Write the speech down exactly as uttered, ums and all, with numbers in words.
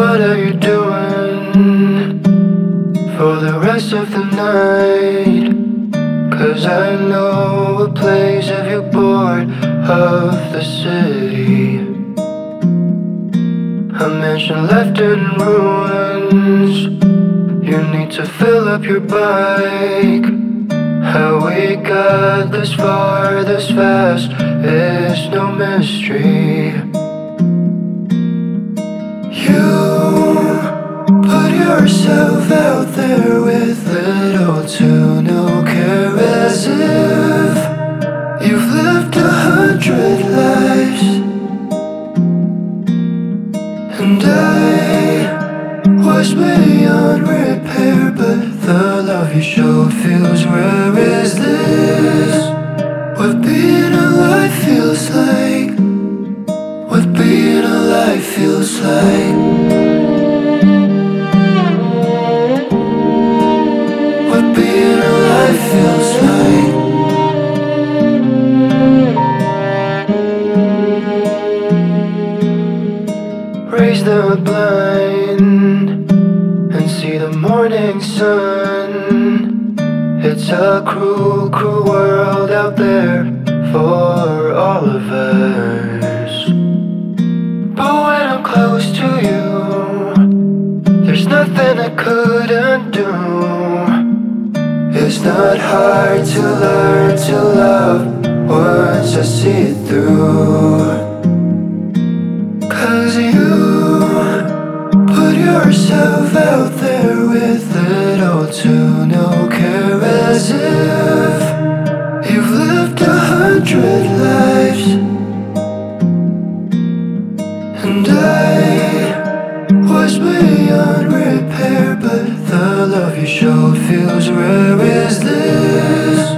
what are you doing for the rest of the night? Cause I know a place if you're bored of the city, a mansion left in ruins. You need to fill up your bike. How we got this far this fast is no mystery. You put yourself out there with little to no care, as if you've lived a hundred lives. And I was beyond repair, but the love you show feels rare. Is this what being alive feels like? What being alive feels like? What being alive feels like? Raise the blind and see the morning sun. It's a cruel, cruel world out there for all of us. But when I'm close to you, there's nothing I couldn't do. It's not hard to learn to love once I see it through. Cause you put yourself out there with little to no care, as if you've lived a hundred lives. And I was beyond repair, but the love you showed feels rare. Is this